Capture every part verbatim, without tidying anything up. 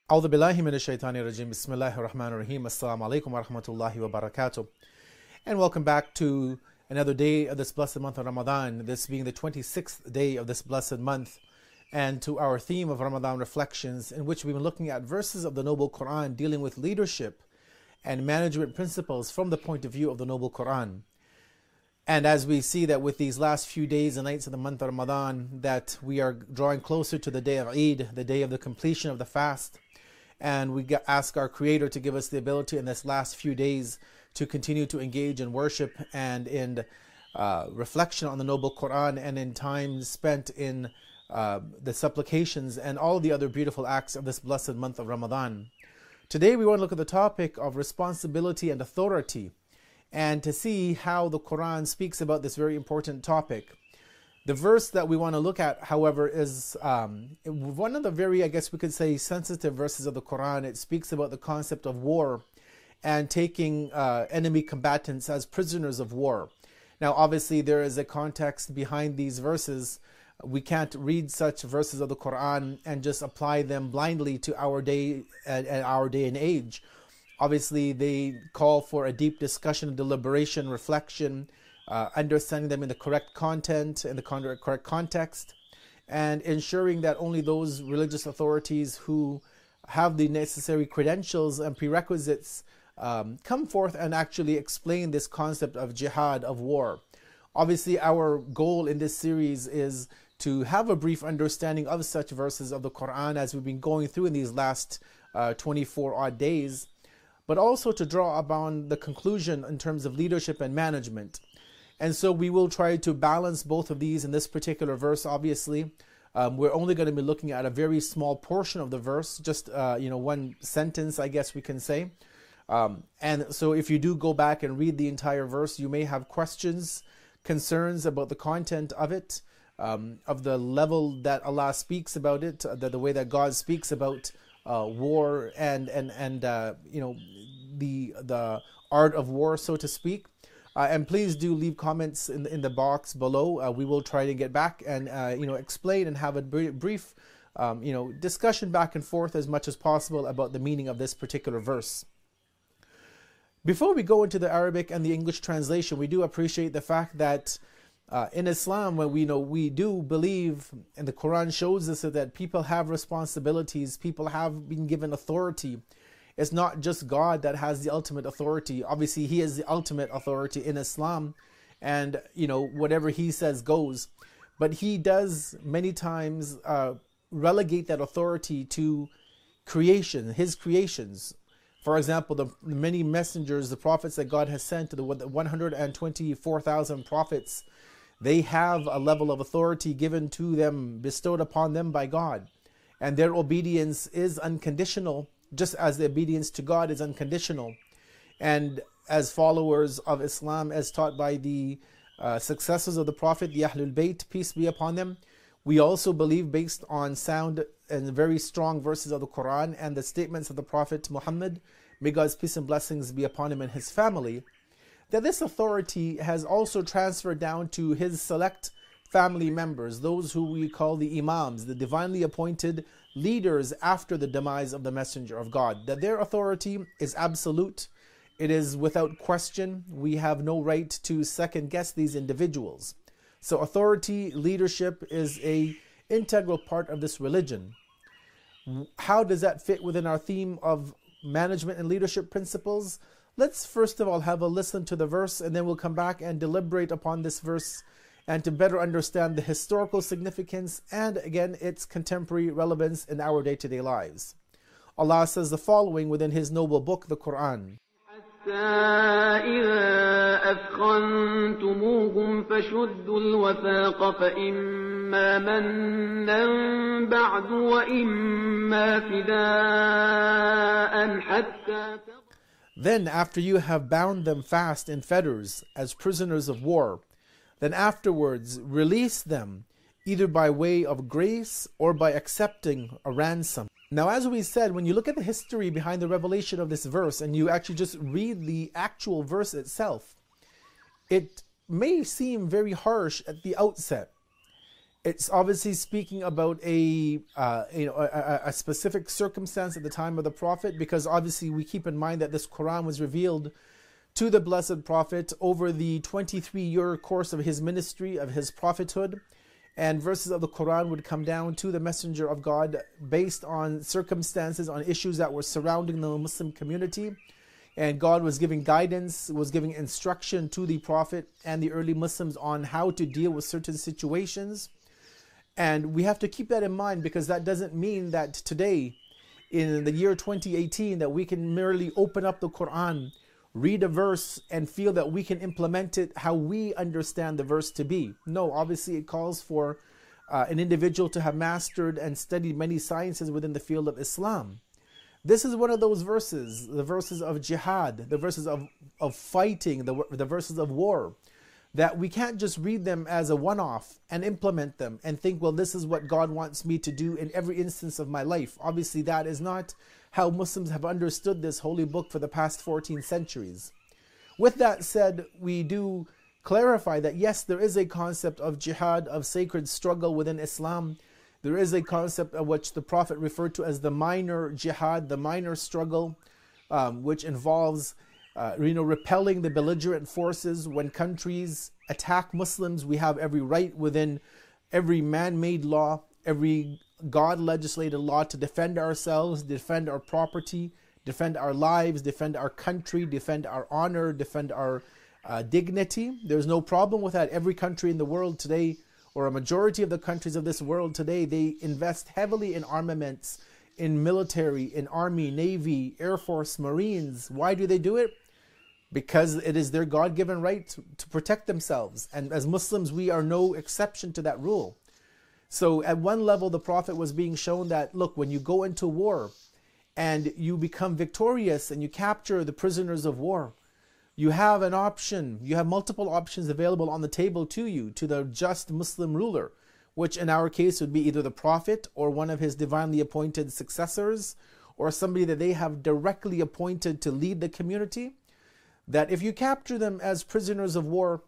A'udhu billahi minash shaitani rajim. Bismillahir Rahmanir Rahim. Assalamu alaikum wa rahmatullahi wa barakatuh. And welcome back to another day of this blessed month of Ramadan, this being the twenty-sixth day of this blessed month, and to our theme of Ramadan reflections, in which we've been looking at verses of the Noble Quran dealing with leadership and management principles from the point of view of the Noble Quran. And as we see that with these last few days and nights of the month of Ramadan, that we are drawing closer to the day of Eid, the day of the completion of the fast. And we ask our Creator to give us the ability in this last few days to continue to engage in worship and in uh, reflection on the Noble Quran, and in time spent in uh, the supplications and all the other beautiful acts of this blessed month of Ramadan. Today we want to look at the topic of responsibility and authority, and to see how the Quran speaks about this very important topic. The verse that we want to look at, however, is um, one of the very, I guess we could say, sensitive verses of the Quran. It speaks about the concept of war and taking uh, enemy combatants as prisoners of war. Now, obviously, there is a context behind these verses. We can't read such verses of the Quran and just apply them blindly to our day and, and our day and age. Obviously, they call for a deep discussion, deliberation, reflection, uh, understanding them in the correct content, in the con- correct context, and ensuring that only those religious authorities who have the necessary credentials and prerequisites um, come forth and actually explain this concept of jihad, of war. Obviously, our goal in this series is to have a brief understanding of such verses of the Quran as we've been going through in these last uh, twenty-four odd days, but also to draw upon the conclusion in terms of leadership and management. And so we will try to balance both of these in this particular verse, obviously. Um, we're only going to be looking at a very small portion of the verse, just uh, you know, one sentence, I guess we can say. Um, and so if you do go back and read the entire verse, you may have questions, concerns about the content of it, um, of the level that Allah speaks about it, uh, the, the way that God speaks about uh, war and, and, and uh, you know, the, the art of war, so to speak. Uh, and please do leave comments in the, in the box below. Uh, we will try to get back and uh, you know, explain and have a brief um, you know, discussion back and forth as much as possible about the meaning of this particular verse. Before we go into the Arabic and the English translation, we do appreciate the fact that uh, in Islam, when we know we do believe, and the Quran shows us that people have responsibilities, people have been given authority. It's not just God that has the ultimate authority. Obviously, He is the ultimate authority in Islam, and you know, whatever He says goes. But He does many times uh, relegate that authority to creation, His creations. For example, the many messengers, the prophets that God has sent, to the one hundred twenty-four thousand prophets, they have a level of authority given to them, bestowed upon them by God, and their obedience is unconditional, just as the obedience to God is unconditional. And as followers of Islam, as taught by the uh, successors of the Prophet, the Ahlul Bayt, peace be upon them, we also believe, based on sound and very strong verses of the Quran and the statements of the Prophet Muhammad, may God's peace and blessings be upon him and his family, that this authority has also transferred down to his select family members, those who we call the Imams, the divinely appointed leaders after the demise of the Messenger of God, that their authority is absolute. It is without question. We have no right to second guess these individuals. So authority, leadership is a integral part of this religion. How does that fit within our theme of management and leadership principles? Let's first of all have a listen to the verse, and then we'll come back and deliberate upon this verse and to better understand the historical significance and, again, its contemporary relevance in our day-to-day lives. Allah says the following within His noble book, the Quran. إذا أثخنتموهم فشدوا الوثاق فإما منا بعد وإما فداء حتى. Then after you have bound them fast in fetters as prisoners of war, then afterwards release them, either by way of grace or by accepting a ransom. Now, as we said, when you look at the history behind the revelation of this verse and you actually just read the actual verse itself, it may seem very harsh at the outset. It's obviously speaking about a, uh, you know, a, a specific circumstance at the time of the Prophet, because obviously we keep in mind that this Quran was revealed to the Blessed Prophet over the twenty-three year course of his ministry, of his prophethood. And verses of the Quran would come down to the Messenger of God based on circumstances, on issues that were surrounding the Muslim community. And God was giving guidance, was giving instruction to the Prophet and the early Muslims on how to deal with certain situations. And we have to keep that in mind, because that doesn't mean that today, in the year twenty eighteen, that we can merely open up the Quran, read a verse, and feel that we can implement it how we understand the verse to be. No, obviously it calls for uh, an individual to have mastered and studied many sciences within the field of Islam. This is one of those verses, the verses of jihad, the verses of, of fighting, the, the verses of war, that we can't just read them as a one-off and implement them and think, well, this is what God wants me to do in every instance of my life. Obviously, that is not how Muslims have understood this holy book for the past fourteen centuries. With that said, we do clarify that yes, there is a concept of jihad, of sacred struggle within Islam. There is a concept of which the Prophet referred to as the minor jihad, the minor struggle, um, which involves uh, you know, repelling the belligerent forces. When countries attack Muslims, we have every right within every man-made law, every God-legislated law to defend ourselves, defend our property, defend our lives, defend our country, defend our honor, defend our uh, dignity. There's no problem with that. Every country in the world today, or a majority of the countries of this world today, they invest heavily in armaments, in military, in army, navy, air force, marines. Why do they do it? Because it is their God-given right to, to protect themselves. And as Muslims, we are no exception to that rule. So at one level, the Prophet was being shown that, look, when you go into war and you become victorious and you capture the prisoners of war, you have an option, you have multiple options available on the table to you, to the just Muslim ruler, which in our case would be either the Prophet or one of his divinely appointed successors, or somebody that they have directly appointed to lead the community, that if you capture them as prisoners of war,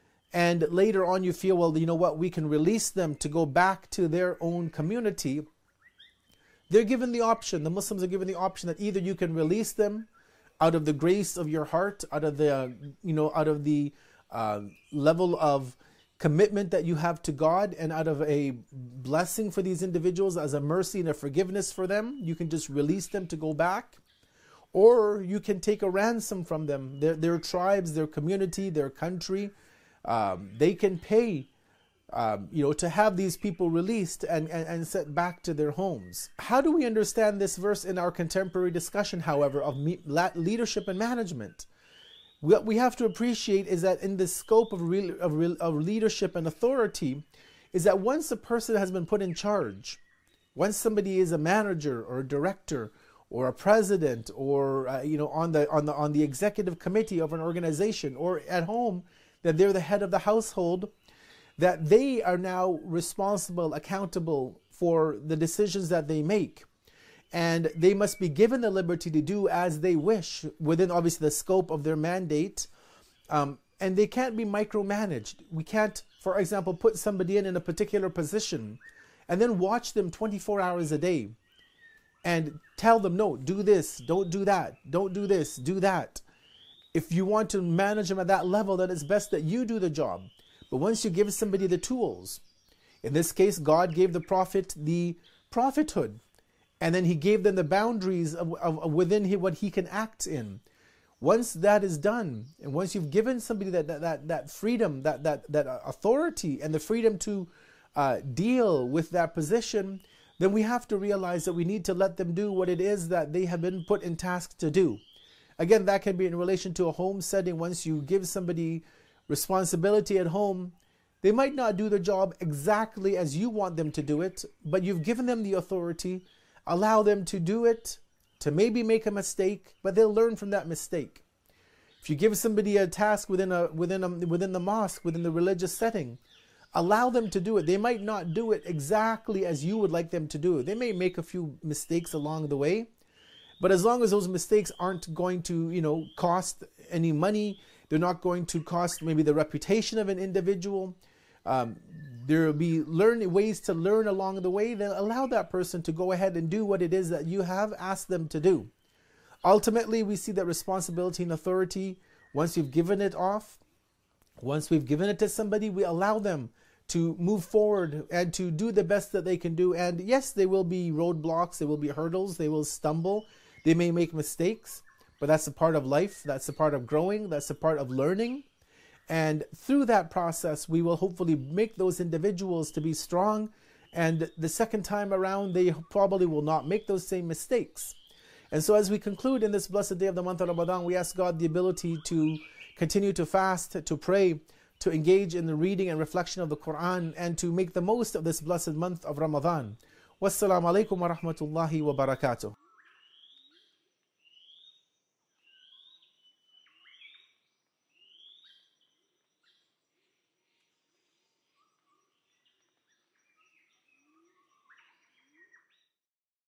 and later on you feel, well, you know what, we can release them to go back to their own community, they're given the option, the Muslims are given the option that either you can release them out of the grace of your heart, out of the, you know, out of the uh, level of commitment that you have to God, and out of a blessing for these individuals as a mercy and a forgiveness for them, you can just release them to go back. Or you can take a ransom from them, their, their tribes, their community, their country. Um, they can pay, um, you know, to have these people released and, and, and sent back to their homes. How do we understand this verse in our contemporary discussion, however, of me, leadership and management? What we have to appreciate is that in the scope of, real, of, real, of leadership and authority, is that once a person has been put in charge, once somebody is a manager or a director or a president, or uh, you know, on the on the on the executive committee of an organization, or at home, that they're the head of the household, that they are now responsible, accountable for the decisions that they make. And they must be given the liberty to do as they wish within obviously the scope of their mandate. Um, and they can't be micromanaged. We can't, for example, put somebody in, in a particular position and then watch them twenty-four hours a day and tell them, no, do this, don't do that, don't do this, do that. If you want to manage them at that level, then it's best that you do the job. But once you give somebody the tools, in this case, God gave the Prophet the prophethood, and then he gave them the boundaries of, of, of within he, what he can act in. Once that is done, and once you've given somebody that that that, that freedom, that, that, that authority, and the freedom to uh, deal with that position, then we have to realize that we need to let them do what it is that they have been put in task to do. Again, that can be in relation to a home setting. Once you give somebody responsibility at home, they might not do the job exactly as you want them to do it, but you've given them the authority. Allow them to do it, to maybe make a mistake, but they'll learn from that mistake. If you give somebody a task within a within a, within the mosque, within the religious setting, allow them to do it. They might not do it exactly as you would like them to do it. They may make a few mistakes along the way, but as long as those mistakes aren't going to, you know, cost any money, they're not going to cost maybe the reputation of an individual, um, there will be learn ways to learn along the way, then allow that person to go ahead and do what it is that you have asked them to do. Ultimately, we see that responsibility and authority, once you've given it off, once we've given it to somebody, we allow them to move forward and to do the best that they can do. And yes, there will be roadblocks, there will be hurdles, they will stumble, they may make mistakes, but that's a part of life, that's a part of growing, that's a part of learning. And through that process, we will hopefully make those individuals to be strong. And the second time around, they probably will not make those same mistakes. And so as we conclude in this blessed day of the month of Ramadan, we ask God the ability to continue to fast, to pray, to engage in the reading and reflection of the Quran, and to make the most of this blessed month of Ramadan. Wassalamu alaikum wa rahmatullahi wa barakatuh.